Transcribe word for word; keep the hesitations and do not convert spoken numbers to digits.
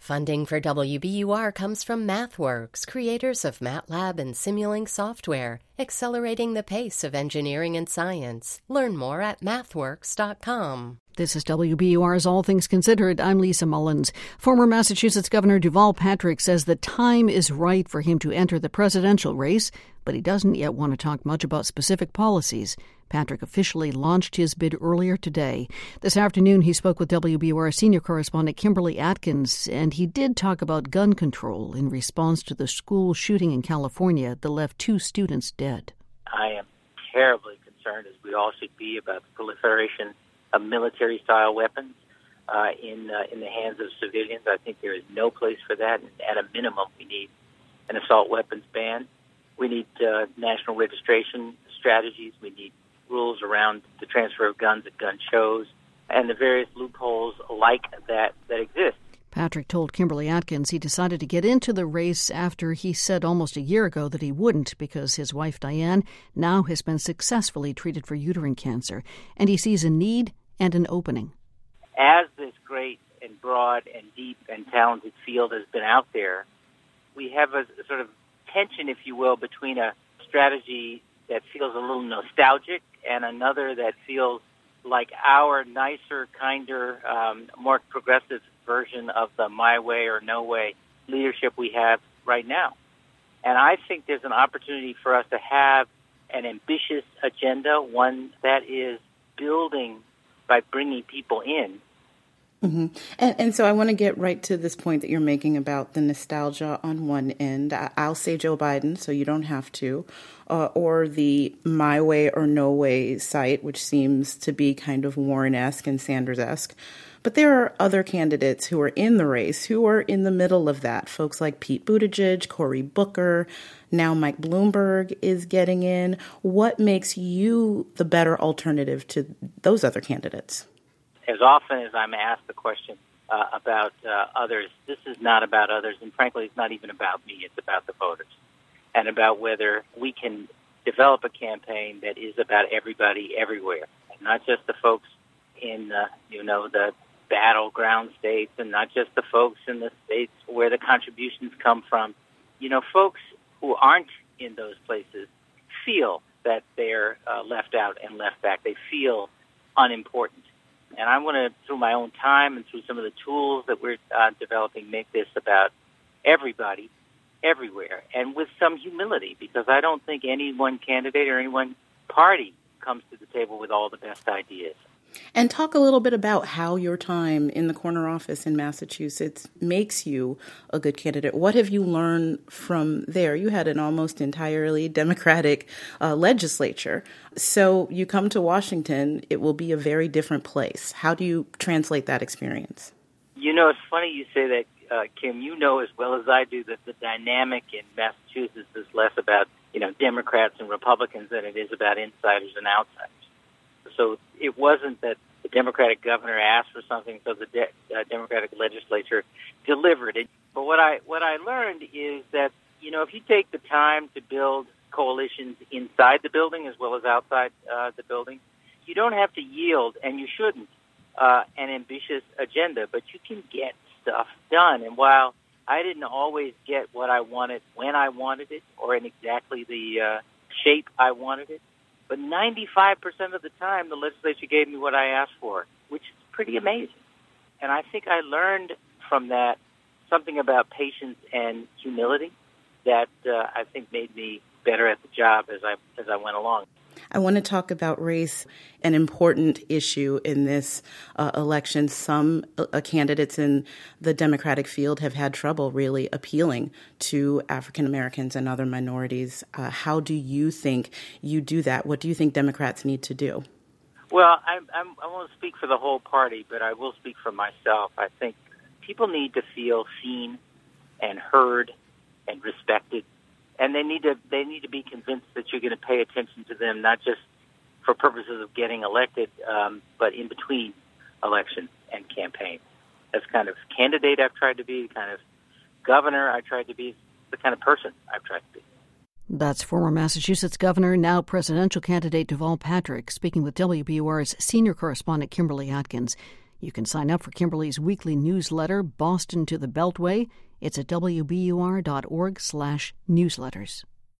Funding for W B U R comes from MathWorks, creators of MATLAB and Simulink software, accelerating the pace of engineering and science. Learn more at mathworks dot com. This is W B U R's All Things Considered. I'm Lisa Mullins. Former Massachusetts Governor Deval Patrick says the time is right for him to enter the presidential race, but he doesn't yet want to talk much about specific policies. Patrick officially launched his bid earlier today. This afternoon, he spoke with W B U R senior correspondent Kimberly Atkins, and he did talk about gun control in response to the school shooting in California that left two students dead. I am terribly concerned, as we all should be, about the proliferation of military-style weapons uh, in uh, in the hands of civilians. I think there is no place for that. And at a minimum, we need an assault weapons ban. We need uh, national registration strategies. We need rules around the transfer of guns at gun shows and the various loopholes like that that exist. Patrick told Kimberly Atkins he decided to get into the race after he said almost a year ago that he wouldn't because his wife Diane now has been successfully treated for uterine cancer, and he sees a need and an opening. As this great and broad and deep and talented field has been out there, we have a sort of tension, if you will, between a strategy that feels a little nostalgic and another that feels like our nicer, kinder, um, more progressive version of the my way or no way leadership we have right now. And I think there's an opportunity for us to have an ambitious agenda, one that is building by bringing people in. Mm-hmm. And, and so I want to get right to this point that you're making about the nostalgia on one end. I'll say Joe Biden, so you don't have to, uh, or the my way or no way site, which seems to be kind of Warren-esque and Sanders-esque. But there are other candidates who are in the race, who are in the middle of that. Folks like Pete Buttigieg, Cory Booker, now Mike Bloomberg is getting in. What makes you the better alternative to those other candidates? As often as I'm asked the question uh, about uh, others, this is not about others, and frankly, it's not even about me. It's about the voters, and about whether we can develop a campaign that is about everybody everywhere, and not just the folks in, uh, you know, the battleground states, and not just the folks in the states where the contributions come from. You know, folks who aren't in those places feel that they're uh, left out and left back. They feel unimportant. And I want to, through my own time and through some of the tools that we're uh, developing, make this about everybody, everywhere, and with some humility, because I don't think any one candidate or any one party comes to the table with all the best ideas. And talk a little bit about how your time in the corner office in Massachusetts makes you a good candidate. What have you learned from there? You had an almost entirely Democratic uh, legislature. So you come to Washington, it will be a very different place. How do you translate that experience? You know, it's funny you say that, uh, Kim. You know as well as I do that the dynamic in Massachusetts is less about, you know, Democrats and Republicans than it is about insiders and outsiders. So it wasn't that the Democratic governor asked for something, so the de- uh, Democratic legislature delivered it. But what I what I learned is that, you know, if you take the time to build coalitions inside the building as well as outside uh, the building, you don't have to yield, and you shouldn't, uh, an ambitious agenda, but you can get stuff done. And while I didn't always get what I wanted when I wanted it or in exactly the uh, shape I wanted it, but ninety-five percent of the time, the legislature gave me what I asked for, which is pretty amazing. And I think I learned from that something about patience and humility that uh, I think made me better at the job as I as I went along. I want to talk about race, an important issue in this uh, election. Some uh, candidates in the Democratic field have had trouble really appealing to African Americans and other minorities. Uh, how do you think you do that? What do you think Democrats need to do? Well, I, I'm, I won't speak for the whole party, but I will speak for myself. I think people need to feel seen and heard and respected. And they need to they need to be convinced that you're going to pay attention to them, not just for purposes of getting elected, um, but in between election and campaign. That's kind of candidate I've tried to be, the kind of governor I tried to be, the kind of person I've tried to be. That's former Massachusetts Governor, now presidential candidate Deval Patrick, speaking with W B U R's senior correspondent Kimberly Atkins. You can sign up for Kimberly's weekly newsletter, Boston to the Beltway. It's at w b u r dot org slash newsletters.